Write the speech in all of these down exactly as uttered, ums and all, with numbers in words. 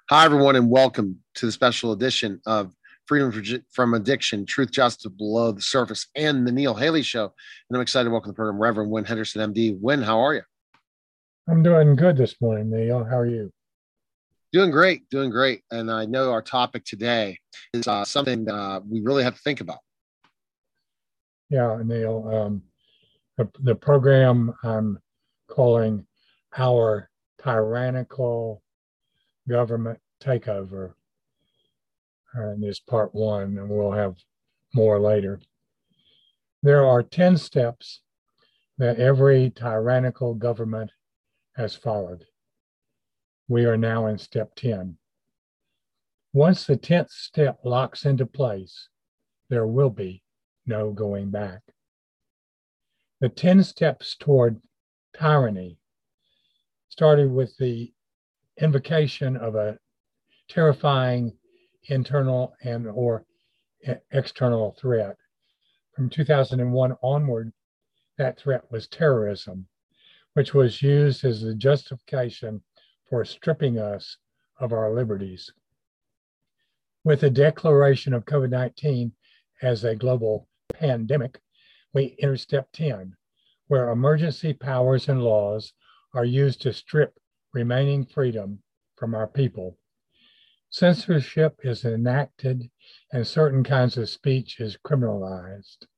Hi, everyone, and welcome to the special edition of Freedom from Addiction, Truth, Justice Below the Surface, and the Neil Haley Show. And I'm excited to welcome the program, Reverend Win Henderson, M D. Win, how are you? I'm doing good this morning, Neil. How are you? Doing great, doing great. And I know our topic today is uh, something uh, we really have to think about. Yeah, Neil. Um, the, the program I'm calling Our Tyrannical Government Takeover, and is part one, and we'll have more later. There are ten steps that every tyrannical government has followed. We are now in step ten. Once the tenth step locks into place, there will be no going back. The ten steps toward tyranny started with the invocation of a terrifying internal and or external threat. From two thousand one onward, that threat was terrorism, which was used as a justification for stripping us of our liberties. With the declaration of COVID nineteen as a global pandemic, we enter step ten, where emergency powers and laws are used to strip remaining freedom from our people. Censorship is enacted and certain kinds of speech is criminalized.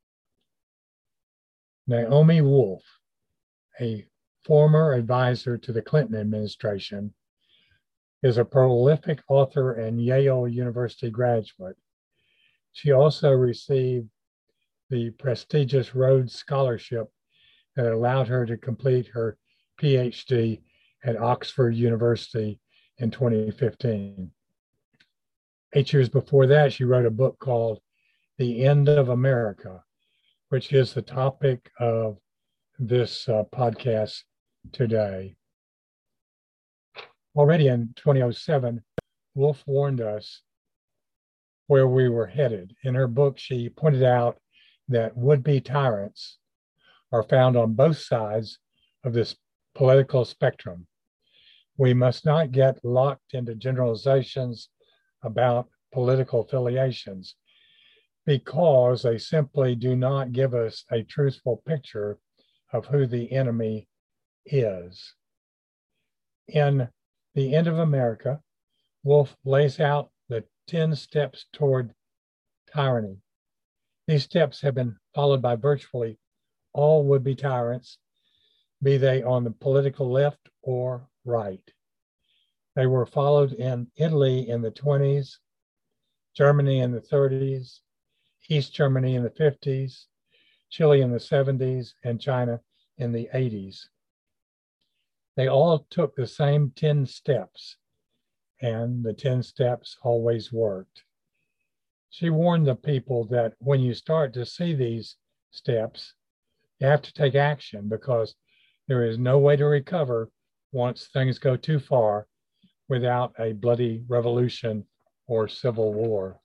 Naomi Wolf, a former advisor to the Clinton administration, is a prolific author and Yale University graduate. She also received the prestigious Rhodes Scholarship that allowed her to complete her PhD at Oxford University in twenty fifteen. Eight years before that, she wrote a book called The End of America, which is the topic of this uh, podcast today. Already in twenty oh seven, Wolf warned us where we were headed. In her book, she pointed out that would-be tyrants are found on both sides of this political spectrum. We must not get locked into generalizations about political affiliations because they simply do not give us a truthful picture of who the enemy is. In The End of America, Wolf lays out the ten steps toward tyranny. These steps have been followed by virtually all would-be tyrants, be they on the political left or right. They were followed in Italy in the twenties, Germany in the thirties, East Germany in the fifties, Chile in the seventies, and China in the eighties. They all took the same ten steps, and the ten steps always worked. She warned the people that when you start to see these steps, you have to take action because there is no way to recover once things go too far without a bloody revolution or civil war.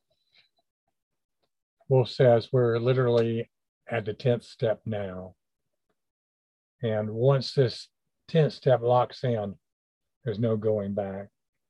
Wolf says we're literally at the tenth step now. And once this tenth step locks in, there's no going back.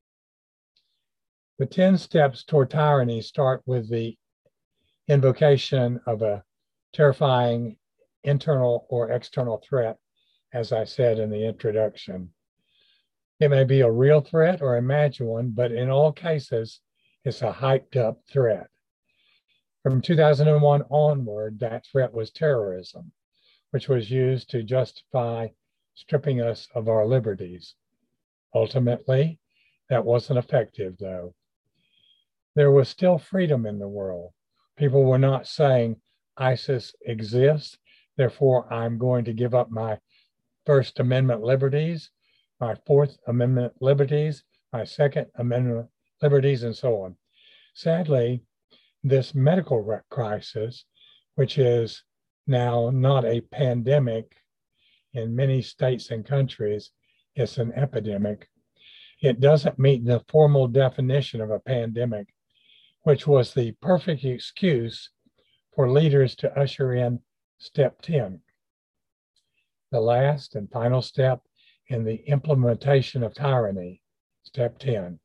The ten steps toward tyranny start with the invocation of a terrifying internal or external threat, as I said in the introduction. It may be a real threat or imagined one, but in all cases, it's a hyped up threat. From two thousand one onward, that threat was terrorism, which was used to justify stripping us of our liberties. Ultimately, that wasn't effective, though. There was still freedom in the world. People were not saying ISIS exists, therefore I'm going to give up my First Amendment liberties, my Fourth Amendment liberties, my Second Amendment liberties, and so on. Sadly, this medical crisis, which is now not a pandemic in many states and countries, it's an epidemic. It doesn't meet the formal definition of a pandemic, which was the perfect excuse for leaders to usher in step ten. The last and final step in the implementation of tyranny, step ten,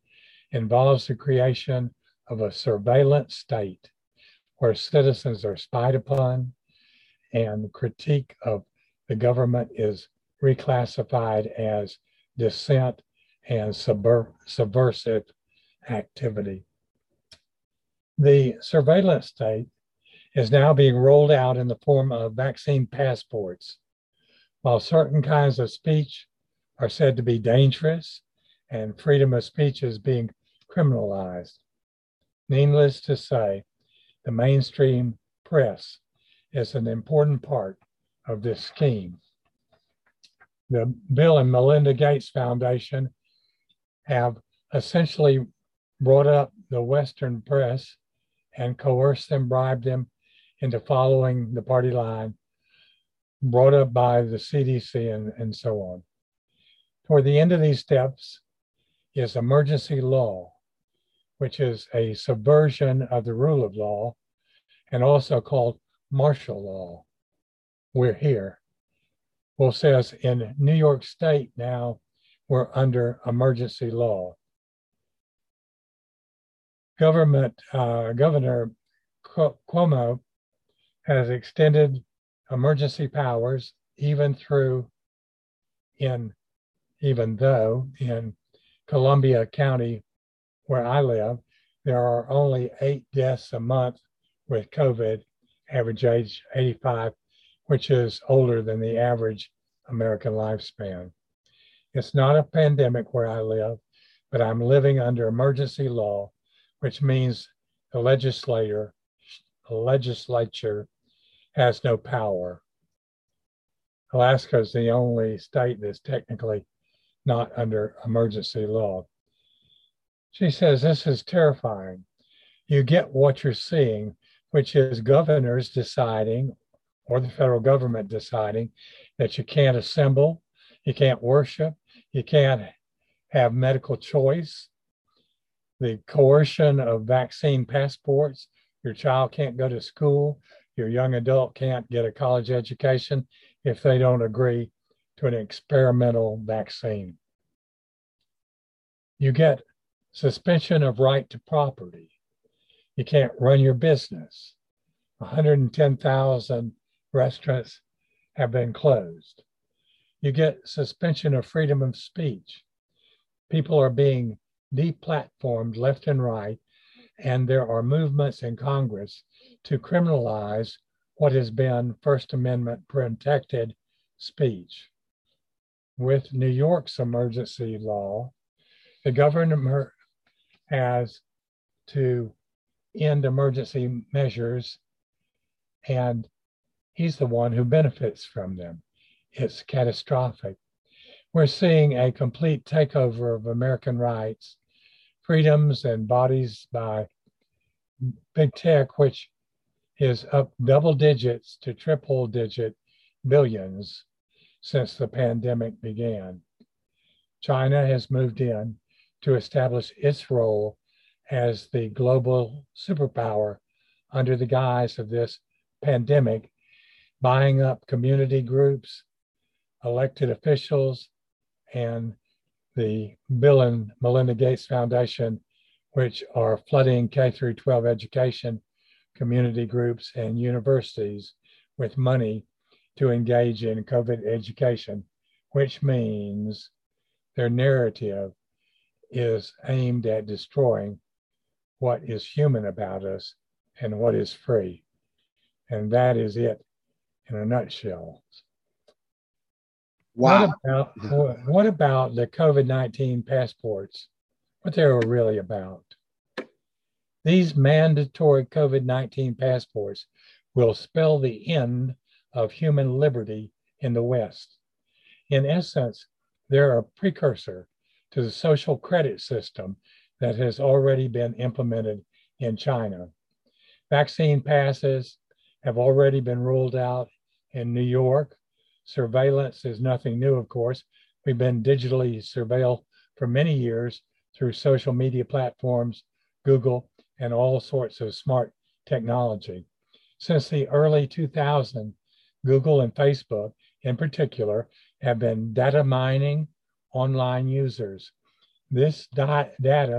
involves the creation of a surveillance state where citizens are spied upon and critique of the government is reclassified as dissent and subver- subversive activity. The surveillance state is now being rolled out in the form of vaccine passports. While certain kinds of speech are said to be dangerous and freedom of speech is being criminalized, needless to say, the mainstream press is an important part of this scheme. The Bill and Melinda Gates Foundation have essentially brought up the Western press and coerced them, bribed them into following the party line, brought up by the C D C and, and so on. Toward the end of these steps is emergency law, which is a subversion of the rule of law and also called martial law. We're here. Well, says in New York State now, we're under emergency law. Government, uh, Governor Cuomo has extended emergency powers even through in, even though in Columbia County, where I live, there are only eight deaths a month with COVID, average age eighty-five, which is older than the average American lifespan. It's not a pandemic where I live, but I'm living under emergency law, which means the legislator, the legislature has no power. Alaska is the only state that's technically not under emergency law. She says, this is terrifying. You get what you're seeing, which is governors deciding, or the federal government deciding, that you can't assemble, you can't worship, you can't have medical choice. The coercion of vaccine passports, your child can't go to school, your young adult can't get a college education if they don't agree to an experimental vaccine. You get suspension of right to property. You can't run your business. one hundred ten thousand restaurants have been closed. You get suspension of freedom of speech. People are being deplatformed left and right, and there are movements in Congress to criminalize what has been First Amendment protected speech. With New York's emergency law, the governor has to end emergency measures, and he's the one who benefits from them. It's catastrophic. We're seeing a complete takeover of American rights, freedoms, and bodies by big tech, which is up double digits to triple digit billions since the pandemic began. China has moved in to establish its role as the global superpower under the guise of this pandemic, buying up community groups, elected officials, and the Bill and Melinda Gates Foundation, which are flooding K through twelve education, community groups, and universities with money to engage in COVID education, which means their narrative is aimed at destroying what is human about us and what is free. And that is it in a nutshell. Wow. What about, what about the COVID nineteen passports? What they were really about? These mandatory COVID nineteen passports will spell the end of human liberty in the West. In essence, they're a precursor to the social credit system that has already been implemented in China. Vaccine passes have already been rolled out in New York. Surveillance is nothing new, of course. We've been digitally surveilled for many years through social media platforms, Google, and all sorts of smart technology. Since the early two thousands, Google and Facebook in particular have been data mining online users. This data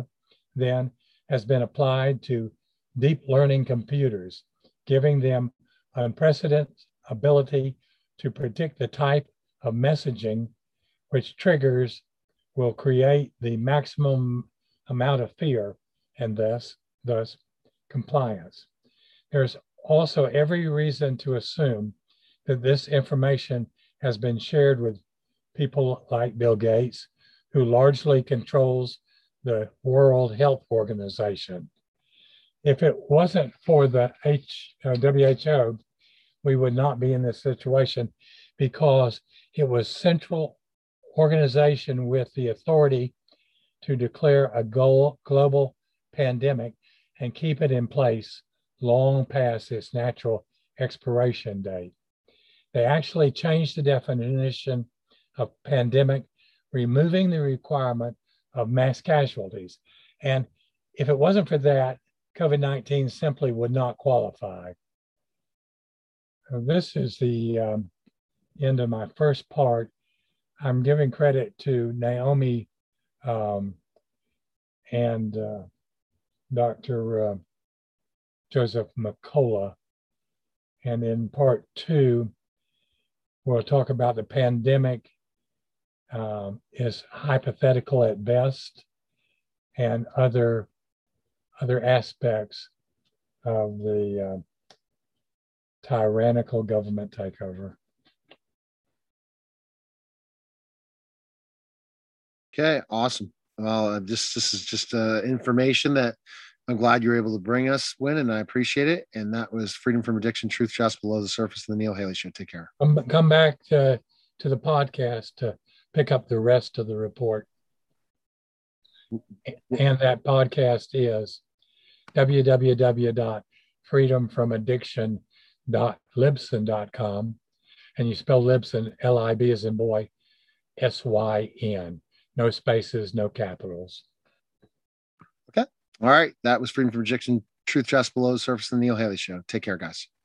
then has been applied to deep learning computers, giving them unprecedented ability to predict the type of messaging which triggers will create the maximum amount of fear and thus, thus compliance. There's also every reason to assume that this information has been shared with people like Bill Gates, who largely controls the World Health Organization. If it wasn't for the H, uh, W H O, we would not be in this situation because it was central organization with the authority to declare a goal, global pandemic and keep it in place long past its natural expiration date. They actually changed the definition of pandemic, removing the requirement of mass casualties. And if it wasn't for that, COVID nineteen simply would not qualify. So this is the um, end of my first part. I'm giving credit to Naomi um, and uh, Doctor Uh, Joseph McCullough. And in part two, we'll talk about the pandemic um, is hypothetical at best and other, other aspects of the uh, tyrannical government takeover. Okay, awesome. Well, uh, this this is just uh, information that I'm glad you're able to bring us, Win, and I appreciate it. And that was Freedom from Addiction, Truth Just Below the Surface of the Neil Haley Show. Take care. Come, come back to, to the podcast to pick up the rest of the report. And that podcast is w w w dot freedom from addiction dot libsyn dot com. And you spell Libsyn, L I B as in boy, S Y N. No spaces, no capitals. Okay. All right. That was Freedom from Addiction, Truth Just Below the Surface of the Neil Haley Show. Take care, guys.